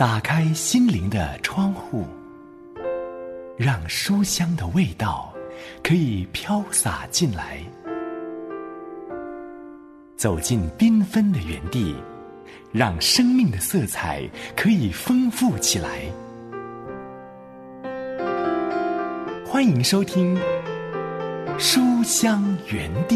打开心灵的窗户，让书香的味道可以飘洒进来，走进缤纷的园地，让生命的色彩可以丰富起来。欢迎收听书香园地。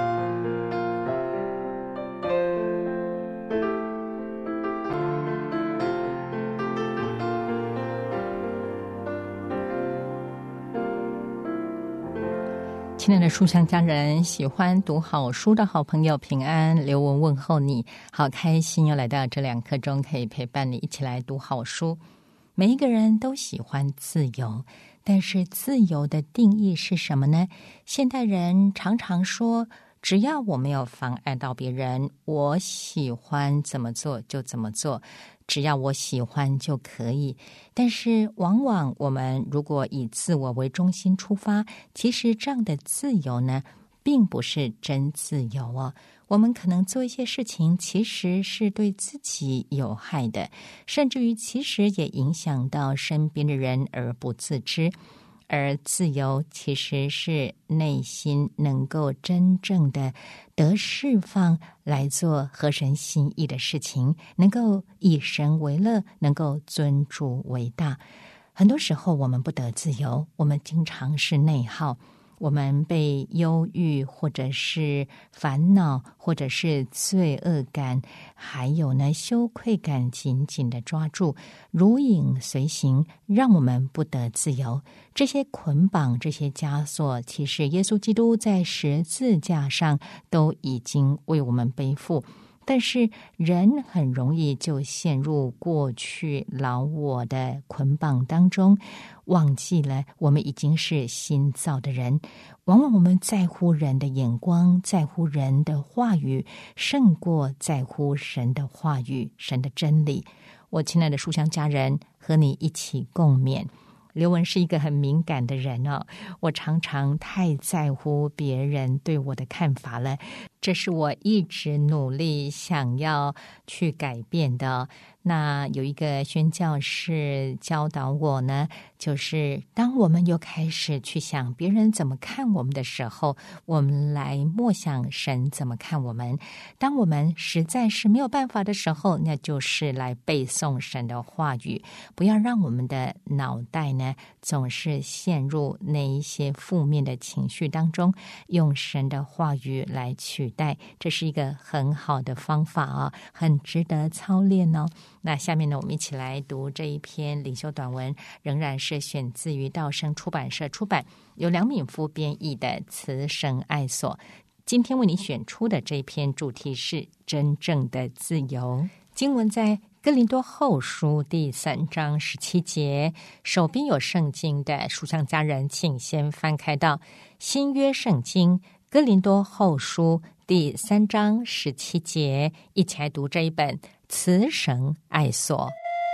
亲爱的书香家人，喜欢读好书的好朋友平安，刘文问候你，好开心又来到这2刻钟，可以陪伴你一起来读好书。每一个人都喜欢自由，但是自由的定义是什么呢？现代人常常说，只要我没有妨碍到别人，我喜欢怎么做就怎么做，只要我喜欢就可以。但是往往我们如果以自我为中心出发，其实这样的自由呢，并不是真自由哦。我们可能做一些事情其实是对自己有害的，甚至于其实也影响到身边的人而不自知。而自由其实是内心能够真正的得释放，来做合神心意的事情，能够以神为乐，能够尊主为大。很多时候我们不得自由，我们经常是内耗，我们被忧郁或者是烦恼或者是罪恶感还有呢羞愧感紧紧的抓住，如影随形，让我们不得自由。这些捆绑，这些枷锁，其实耶稣基督在十字架上都已经为我们背负，但是人很容易就陷入过去老我的捆绑当中，忘记了我们已经是新造的人。往往我们在乎人的眼光，在乎人的话语，胜过在乎神的话语，神的真理。我亲爱的书香家人，和你一起共勉。刘文是一个很敏感的人哦，我常常太在乎别人对我的看法了，这是我一直努力想要去改变的。那有一个宣教士教导我呢，就是当我们又开始去想别人怎么看我们的时候，我们来默想神怎么看我们。当我们实在是没有办法的时候，那就是来背诵神的话语，不要让我们的脑袋呢总是陷入那一些负面的情绪当中，用神的话语来取代，这是一个很好的方法啊，很值得操练哦。那下面呢，我们一起来读这一篇领袖短文，仍然是选自于道生出版社出版，由梁敏夫编译的《慈神爱所》。今天为你选出的这篇主题是真正的自由。经文在哥林多后书第3章17节，手边有圣经的书香家人，请先翻开到新约圣经哥林多后书第3章17节，一起来读这一本慈神爱所。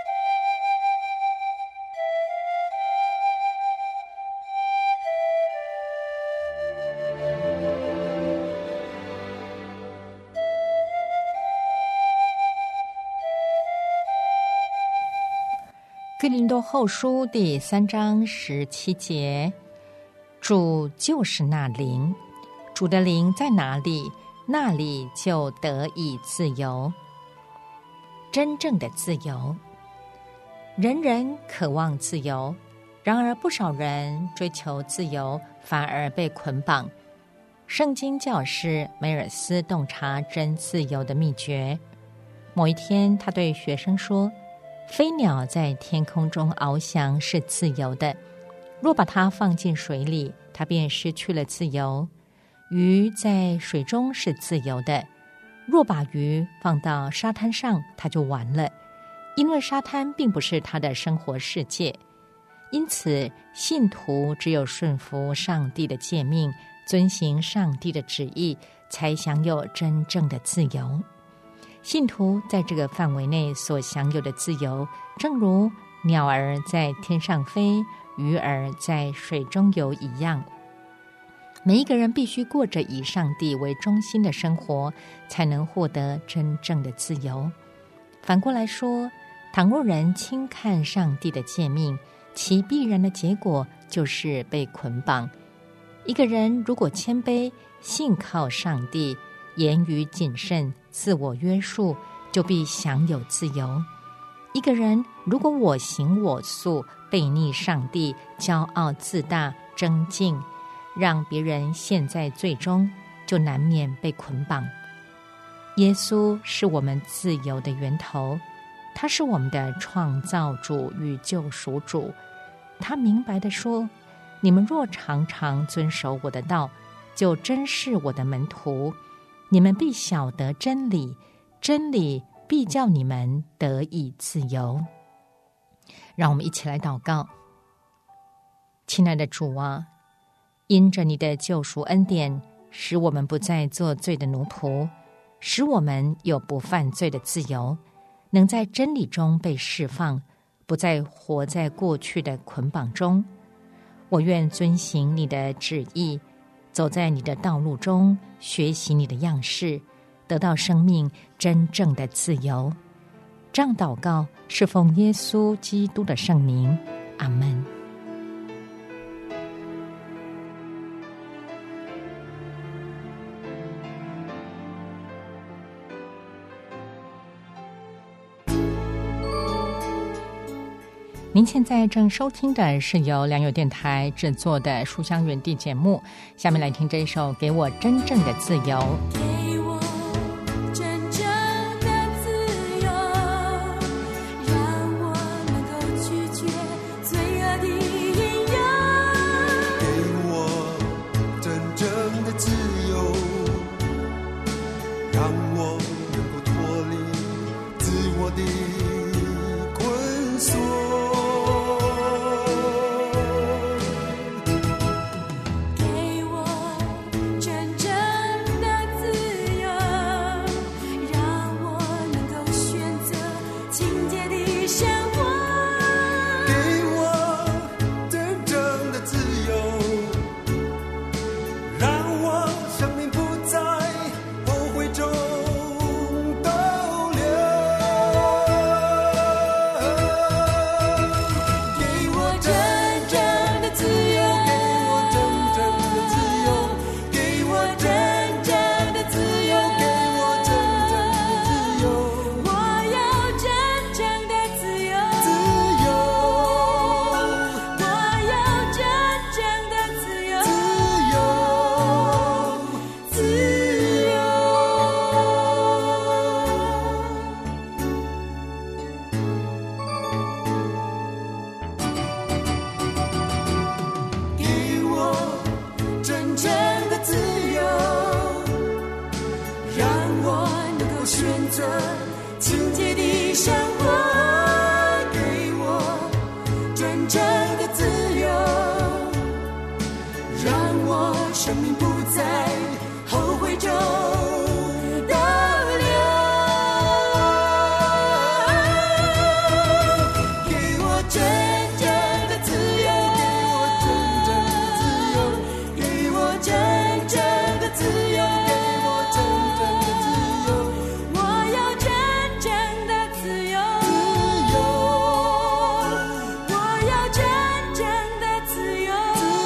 哥林多后书第3章17节，主就是那灵，主的灵在哪里，那里就得以自由。真正的自由，人人渴望自由，然而不少人追求自由，反而被捆绑。圣经教师梅尔斯洞察真自由的秘诀。某一天，他对学生说，飞鸟在天空中翱翔是自由的，若把它放进水里，它便失去了自由。鱼在水中是自由的，若把鱼放到沙滩上，它就完了，因为沙滩并不是它的生活世界。因此，信徒只有顺服上帝的诫命，遵行上帝的旨意，才享有真正的自由。信徒在这个范围内所享有的自由，正如鸟儿在天上飞，鱼儿在水中游一样。每一个人必须过着以上帝为中心的生活，才能获得真正的自由。反过来说， 倘若人轻看上帝的诫命，其必然的结果就是被捆绑。一个人如果谦卑，信靠上帝，言语谨慎，自我约束，就必享有自由。一个人如果我行我素，背逆上帝，骄傲自大，争竞，让别人陷在罪中，就难免被捆绑。耶稣是我们自由的源头，他是我们的创造主与救赎主。他明白地说，你们若常常遵守我的道，就真是我的门徒，你们必晓得真理，真理必叫你们得以自由。让我们一起来祷告。亲爱的主啊，因着你的救赎恩典，使我们不再做罪的奴仆，使我们有不犯罪的自由，能在真理中被释放，不再活在过去的捆绑中。我愿遵行你的旨意，走在你的道路中，学习你的样式，得到生命真正的自由。这样祷告是奉耶稣基督的圣名，阿们。您现在正收听的是由良友电台制作的书香园地节目，下面来听这一首《给我真正的自由》。 给我真正的自由，让我能够拒绝罪恶的引诱。 给我真正的自由，让我能够脱离自我的捆锁。生命不在后悔中逗留，给我真正的自由，给我真正的自由，给我真正的自由，我要真正的自由，我要真正的自由。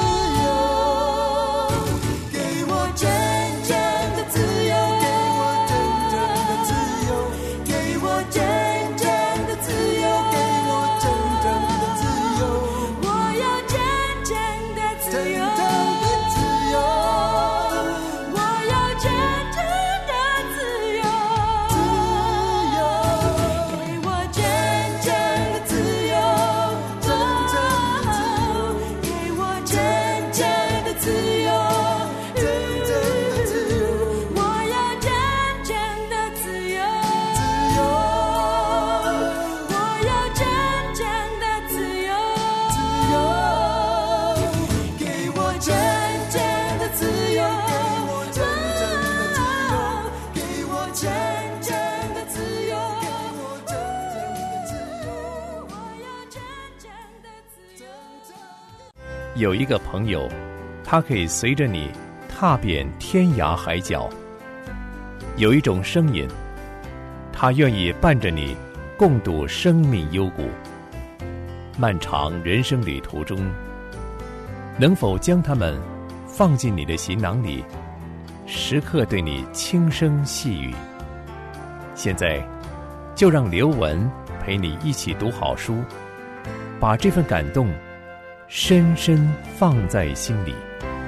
有一个朋友，他可以随着你踏遍天涯海角；有一种声音，他愿意伴着你共度生命幽谷。漫长人生旅途中，能否将他们放进你的行囊里，时刻对你轻声细语？现在就让刘文陪你一起读好书，把这份感动深深放在心里。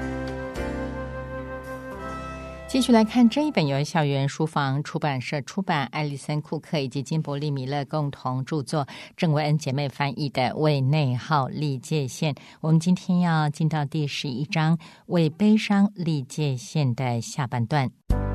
继续来看这一本由校园书房出版社出版，艾丽森·库克以及金伯利·米勒共同著作，郑维恩姐妹翻译的《为内耗立界限》。我们今天要进到第11章，为悲伤立界限的下半段。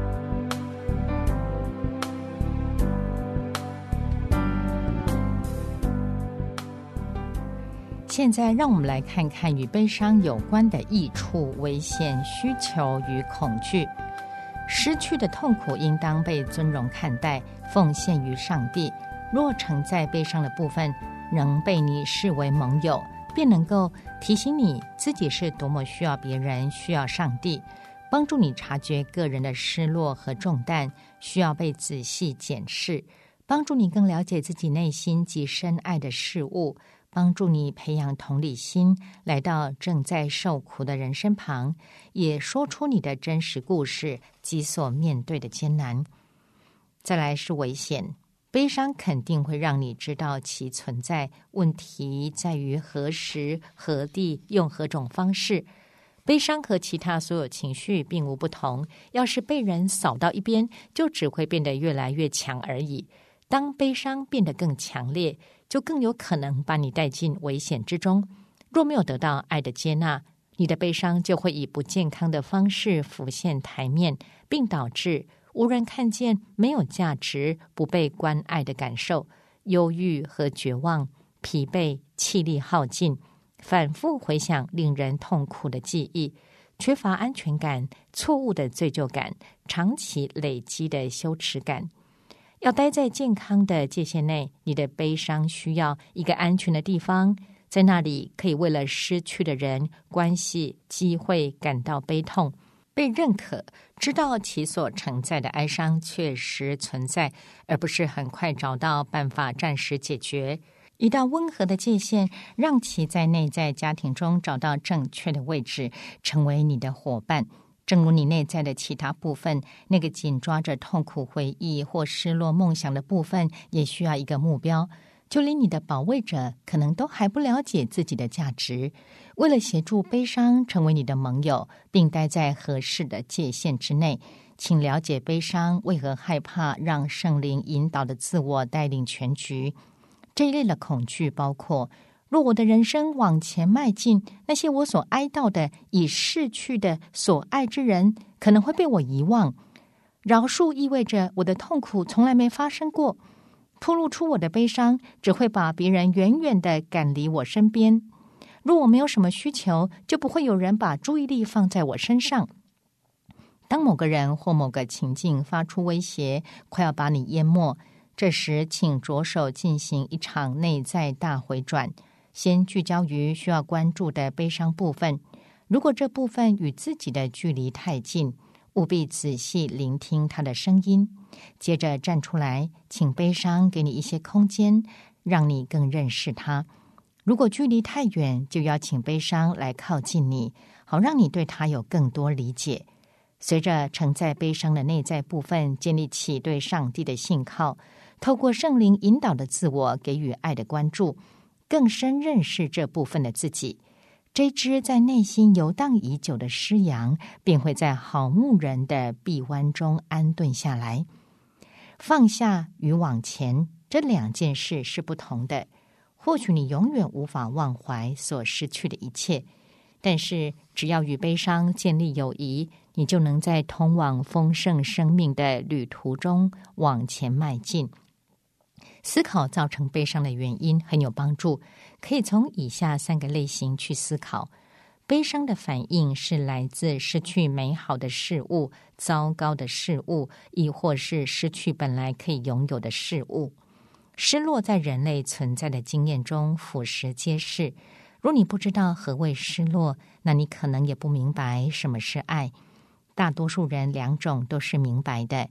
现在让我们来看看与悲伤有关的益处、危险、需求与恐惧。失去的痛苦应当被尊荣看待，奉献于上帝。若承载悲伤的部分能被你视为盟友，便能够提醒你自己是多么需要别人，需要上帝，帮助你察觉个人的失落和重担，需要被仔细检视，帮助你更了解自己内心及深爱的事物，帮助你培养同理心，来到正在受苦的人身旁，也说出你的真实故事及所面对的艰难。再来是危险，悲伤肯定会让你知道其存在，问题在于何时何地用何种方式。悲伤和其他所有情绪并无不同，要是被人扫到一边，就只会变得越来越强而已。当悲伤变得更强烈，就更有可能把你带进危险之中。若没有得到爱的接纳，你的悲伤就会以不健康的方式浮现台面，并导致无人看见、没有价值、不被关爱的感受，忧郁和绝望，疲惫、气力耗尽，反复回想令人痛苦的记忆，缺乏安全感、错误的罪疚感、长期累积的羞耻感。要待在健康的界限内，你的悲伤需要一个安全的地方，在那里可以为了失去的人、关系、机会感到悲痛，被认可，知道其所承载的哀伤确实存在，而不是很快找到办法暂时解决。一道温和的界限，让其在内在家庭中找到正确的位置，成为你的伙伴。正如你内在的其他部分，那个紧抓着痛苦回忆或失落梦想的部分也需要一个目标。就连你的保卫者可能都还不了解自己的价值。为了协助悲伤成为你的盟友，并待在合适的界限之内，请了解悲伤为何害怕让圣灵引导的自我带领全局。这一类的恐惧包括：若我的人生往前迈进，那些我所哀悼的已逝去的所爱之人可能会被我遗忘。饶恕意味着我的痛苦从来没发生过。暴露出我的悲伤只会把别人远远地赶离我身边。若我没有什么需求，就不会有人把注意力放在我身上。当某个人或某个情境发出威胁，快要把你淹没，这时请着手进行一场内在大回转，先聚焦于需要关注的悲伤部分。如果这部分与自己的距离太近，务必仔细聆听他的声音，接着站出来，请悲伤给你一些空间，让你更认识他。如果距离太远，就邀请悲伤来靠近你，好让你对他有更多理解。随着承载悲伤的内在部分建立起对上帝的信靠，透过圣灵引导的自我给予爱的关注，更深认识这部分的自己。这只在内心游荡已久的狮羊便会在好牧人的臂弯中安顿下来。放下与往前，这两件事是不同的。或许你永远无法忘怀所失去的一切，但是只要与悲伤建立友谊，你就能在通往丰盛生命的旅途中往前迈进。思考造成悲伤的原因很有帮助，可以从以下3个类型去思考。悲伤的反应是来自失去美好的事物、糟糕的事物，亦或是失去本来可以拥有的事物。失落在人类存在的经验中俯拾皆是。若你不知道何谓失落，那你可能也不明白什么是爱。大多数人2种都是明白的。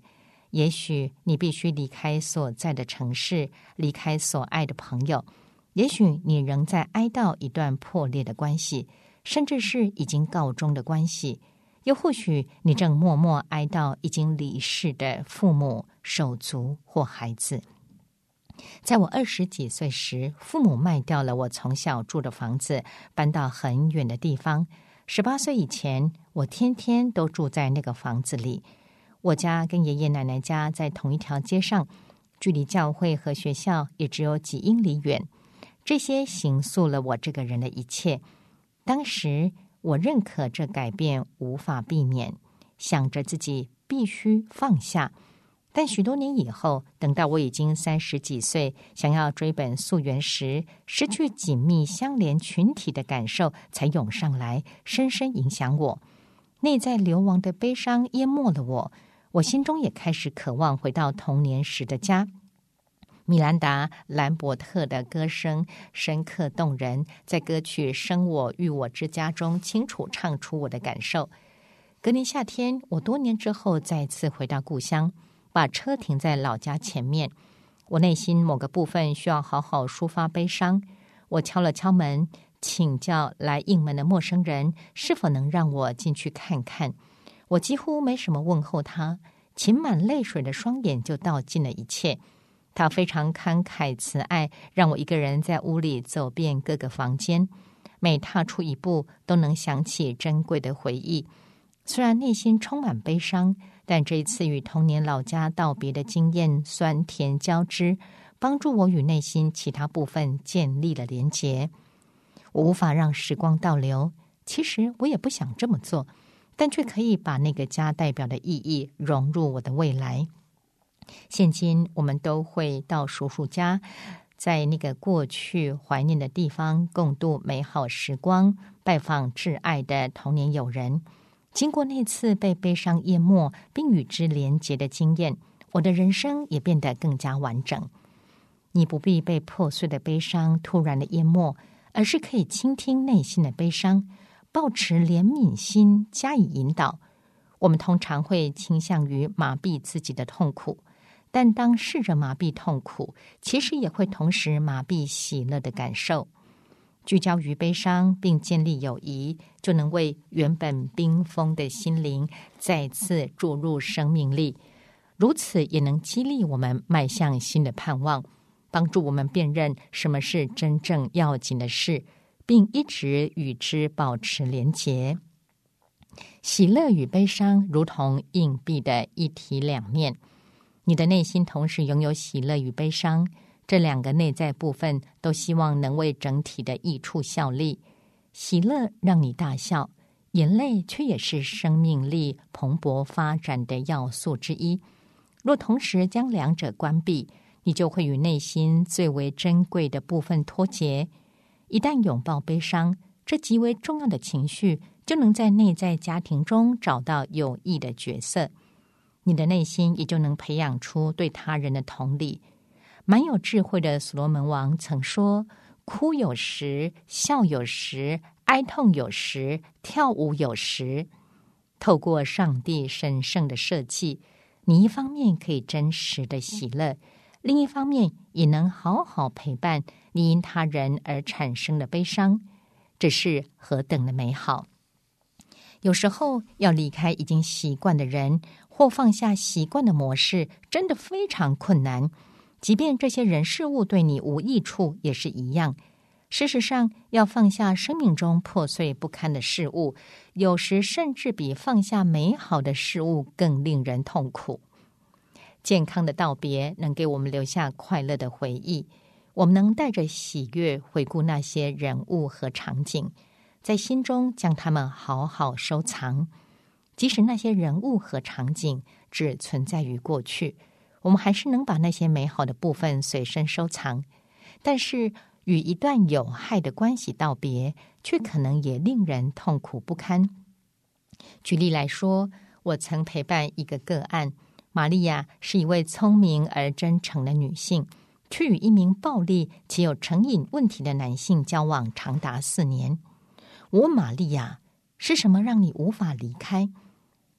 也许你必须离开所在的城市，离开所爱的朋友，也许你仍在哀悼一段破裂的关系，甚至是已经告终的关系，又或许你正默默哀悼已经离世的父母、手足或孩子。在我20几岁时，父母卖掉了我从小住的房子，搬到很远的地方。18岁以前，我天天都住在那个房子里。我家跟爷爷奶奶家在同一条街上，距离教会和学校也只有几英里远。这些形塑了我这个人的一切。当时我认可这改变无法避免，想着自己必须放下。但许多年以后，等到我已经30几岁，想要追本溯源时，失去紧密相连群体的感受才涌上来，深深影响我。内在流亡的悲伤淹没了我，我心中也开始渴望回到童年时的家。米兰达·兰伯特的歌声深刻动人，在歌曲《生我育我之家》中清楚唱出我的感受。隔年夏天，我多年之后再次回到故乡，把车停在老家前面。我内心某个部分需要好好抒发悲伤。我敲了敲门，请教来应门的陌生人是否能让我进去看看。我几乎没什么问候他，噙满泪水的双眼就道尽了一切。他非常慷慨慈爱，让我一个人在屋里走遍各个房间，每踏出一步都能想起珍贵的回忆。虽然内心充满悲伤，但这一次与童年老家道别的经验酸甜交织，帮助我与内心其他部分建立了连结。我无法让时光倒流，其实我也不想这么做，但却可以把那个家代表的意义融入我的未来。现今我们都会到叔叔家，在那个过去怀念的地方共度美好时光，拜访挚爱的童年友人。经过那次被悲伤淹没并与之连结的经验，我的人生也变得更加完整。你不必被破碎的悲伤突然的淹没，而是可以倾听内心的悲伤，抱持怜悯心加以引导。我们通常会倾向于麻痹自己的痛苦，但当试着麻痹痛苦，其实也会同时麻痹喜乐的感受。聚焦于悲伤并建立友谊，就能为原本冰封的心灵再次注入生命力。如此也能激励我们迈向新的盼望，帮助我们辨认什么是真正要紧的事，并一直与之保持连结。喜乐与悲伤如同硬币的一体两面，你的内心同时拥有喜乐与悲伤，这两个内在部分都希望能为整体的益处效力。喜乐让你大笑，眼泪却也是生命力蓬勃发展的要素之一。若同时将两者关闭，你就会与内心最为珍贵的部分脱节。一旦拥抱悲伤，这极为重要的情绪就能在内在家庭中找到有益的角色，你的内心也就能培养出对他人的同理。蛮有智慧的所罗门王曾说，哭有时，笑有时，哀痛有时，跳舞有时。透过上帝神圣的设计，你一方面可以真实的喜乐，另一方面也能好好陪伴你因他人而产生的悲伤，这是何等的美好。有时候要离开已经习惯的人，或放下习惯的模式，真的非常困难。即便这些人事物对你无益处，也是一样。事实上，要放下生命中破碎不堪的事物，有时甚至比放下美好的事物更令人痛苦。健康的道别能给我们留下快乐的回忆，我们能带着喜悦回顾那些人物和场景，在心中将它们好好收藏。即使那些人物和场景只存在于过去，我们还是能把那些美好的部分随身收藏。但是与一段有害的关系道别，却可能也令人痛苦不堪。举例来说，我曾陪伴一个个案，玛利亚是一位聪明而真诚的女性，却与一名暴力且有成瘾问题的男性交往长达4年。我问玛利亚，是什么让你无法离开？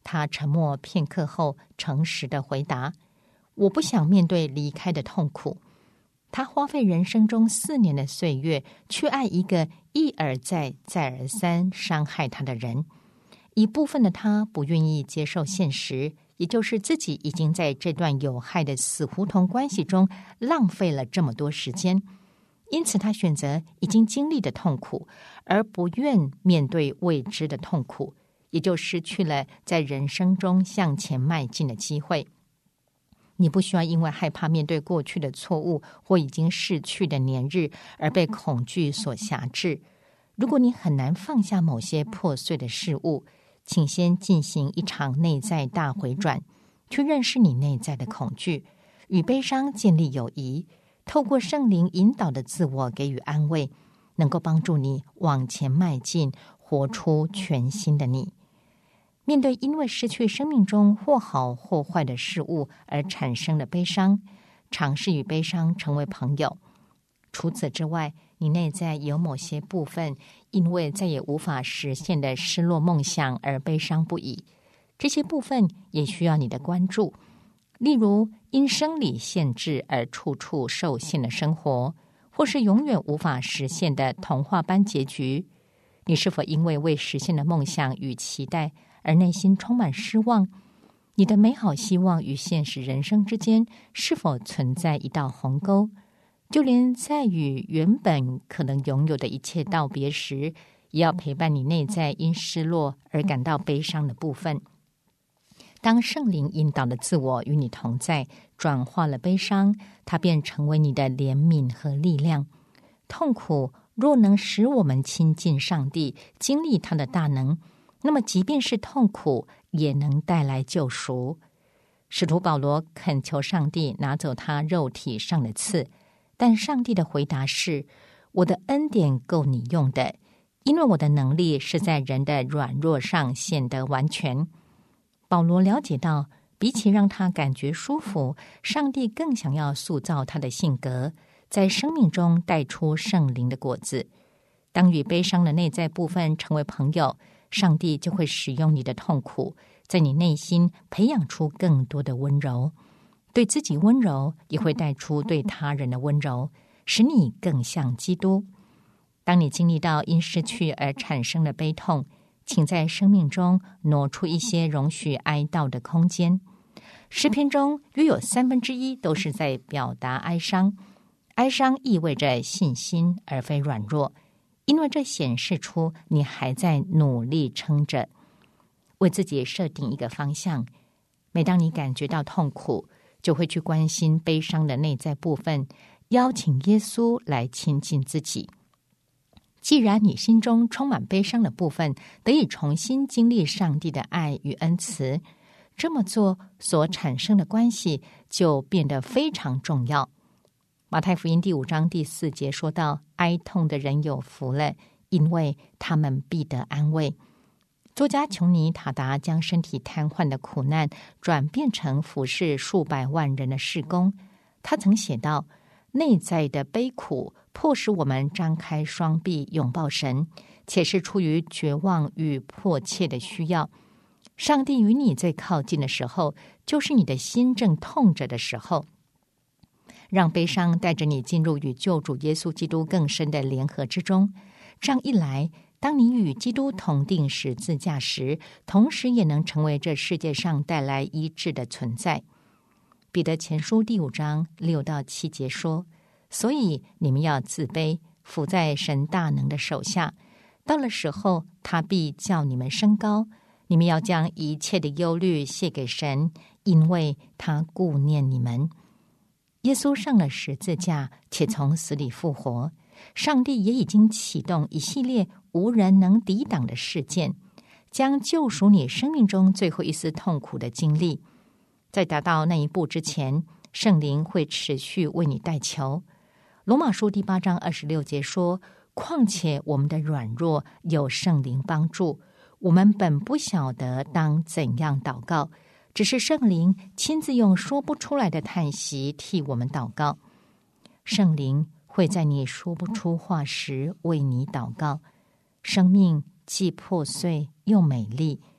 他沉默片刻后，诚实地回答：“我不想面对离开的痛苦。”他花费人生中4年的岁月，去爱一个一而再、再而三伤害他的人。一部分的他不愿意接受现实，也就是自己已经在这段有害的死胡同关系中浪费了这么多时间，因此他选择已经经历的痛苦，而不愿面对未知的痛苦，也就失去了在人生中向前迈进的机会。你不需要因为害怕面对过去的错误或已经逝去的年日而被恐惧所辖制。如果你很难放下某些破碎的事物，请先进行一场内在大回转，去认识你内在的恐惧，与悲伤建立友谊，透过圣灵引导的自我给予安慰，能够帮助你往前迈进，活出全新的你。面对因为失去生命中或好或坏的事物而产生的悲伤，尝试与悲伤成为朋友。除此之外，你内在有某些部分因为再也无法实现的失落梦想而悲伤不已，这些部分也需要你的关注。例如，因生理限制而处处受限的生活，或是永远无法实现的童话般结局。你是否因为未实现的梦想与期待而内心充满失望？你的美好希望与现实人生之间是否存在一道鸿沟？就连在与原本可能拥有的一切道别时，也要陪伴你内在因失落而感到悲伤的部分。当圣灵引导的自我与你同在，转化了悲伤，它便成为你的怜悯和力量。痛苦若能使我们亲近上帝，经历他的大能，那么即便是痛苦也能带来救赎。使徒保罗恳求上帝拿走他肉体上的刺，但上帝的回答是：我的恩典够你用的，因为我的能力是在人的软弱上显得完全。保罗了解到，比起让他感觉舒服，上帝更想要塑造他的性格，在生命中带出圣灵的果子。当与悲伤的内在部分成为朋友，上帝就会使用你的痛苦，在你内心培养出更多的温柔。对自己温柔，也会带出对他人的温柔，使你更像基督。当你经历到因失去而产生的悲痛，请在生命中挪出一些容许哀悼的空间。诗篇中约有1/3都是在表达哀伤，哀伤意味着信心而非软弱，因为这显示出你还在努力撑着。为自己设定一个方向，每当你感觉到痛苦，就会去关心悲伤的内在部分，邀请耶稣来亲近自己。既然你心中充满悲伤的部分得以重新经历上帝的爱与恩慈，这么做所产生的关系就变得非常重要。马太福音第5章第4节说到：哀痛的人有福了，因为他们必得安慰。作家琼尼塔达将身体瘫痪的苦难转变成服侍数百万人的事工。他曾写道：内在的悲苦迫使我们张开双臂拥抱神，且是出于绝望与迫切的需要。上帝与你最靠近的时候，就是你的心正痛着的时候。让悲伤带着你进入与救主耶稣基督更深的联合之中，这样一来，当你与基督同定十字架时，同时也能成为这世界上带来医治的存在。彼得前书第5章6到7节说：所以你们要自卑，伏在神大能的手下，到了时候，他必叫你们升高。你们要将一切的忧虑卸给神，因为他顾念你们。耶稣上了十字架，且从死里复活，上帝也已经启动一系列无人能抵挡的事件，将救赎你生命中最后一丝痛苦的经历。在达到那一步之前，圣灵会持续为你代求。罗马书第8章26节说：况且我们的软弱有圣灵帮助，我们本不晓得当怎样祷告，只是圣灵亲自用说不出来的叹息替我们祷告。圣灵会在你说不出话时为你祷告。生命既破碎又美丽，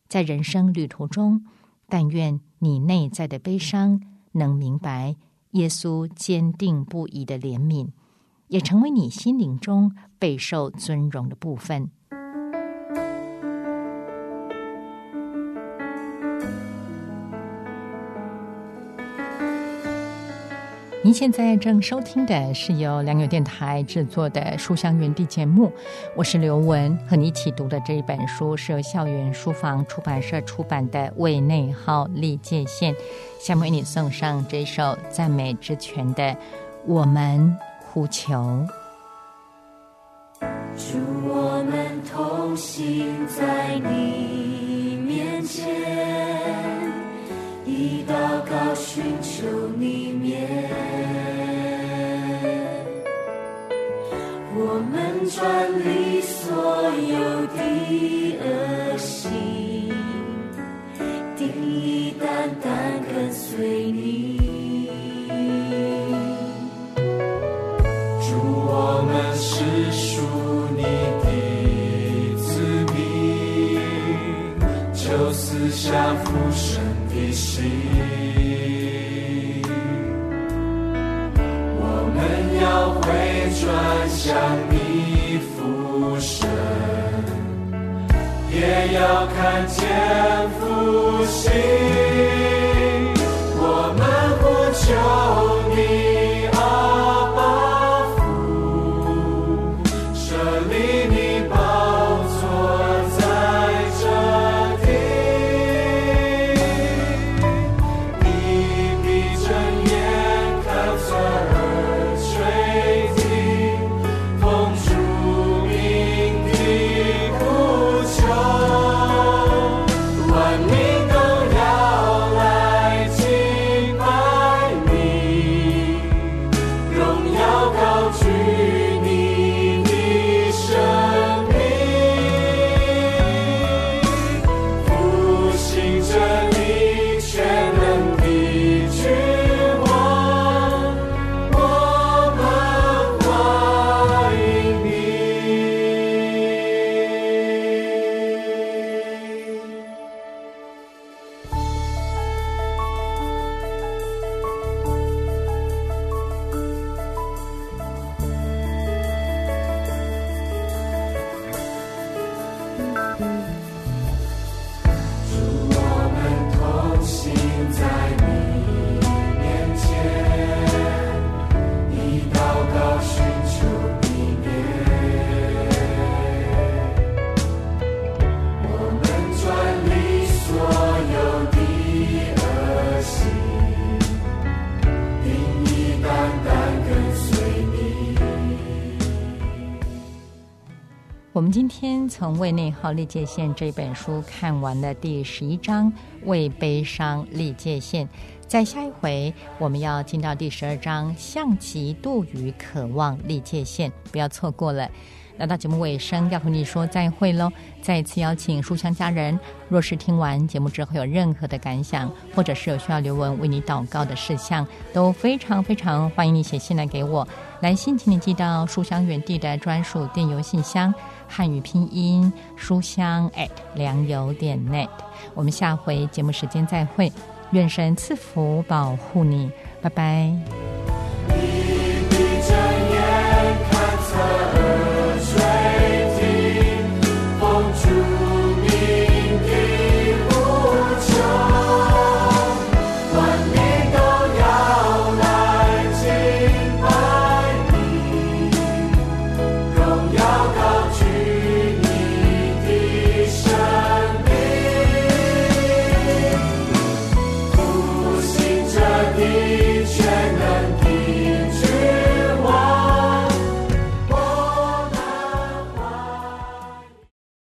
在人生旅途中，但愿你内在的悲伤能明白耶稣坚定不移的怜悯，也成为你心灵中备受尊荣的部分。您现在正收听的是由良友电台制作的书香园地节目，我是刘雯，和你一起读的这一本书是由校园书房出版社出版的《为内耗立界限》。下面为你送上这首赞美之泉的《我们呼求》。 主，我们同行在你面前，以祷告寻求你面，我们转离所有的恶行，定义单单跟随你。 主，我们是属你的子民，就赐下父神的心，我们要回转向你父神，也要看见复兴。我们呼求你，阿爸父，设立你宝座在这地，你闭着眼看侧耳垂听，奉主名的呼求，万民都要来敬拜你，荣耀高举你的生命，复兴着你全能的君王，我们欢迎你。主，我们同行在你面前，以祷告寻求你面，我们转离所有的恶行，定义单单跟随你。 我们今天从《为内耗立界限》这本书看完了第11章，为悲伤立界限。在下一回我们要进到第12章，像极度与渴望立界限，不要错过了。来到节目尾声，要和你说再会喽！再一次邀请书香家人，若是听完节目之后有任何的感想，或者是有需要刘雯为你祷告的事项，都非常非常欢迎你写信来给我。来信请你寄到书香园地的专属电邮信箱，汉语拼音书香良友.net。我们下回节目时间再会，愿神赐福保护你，拜拜。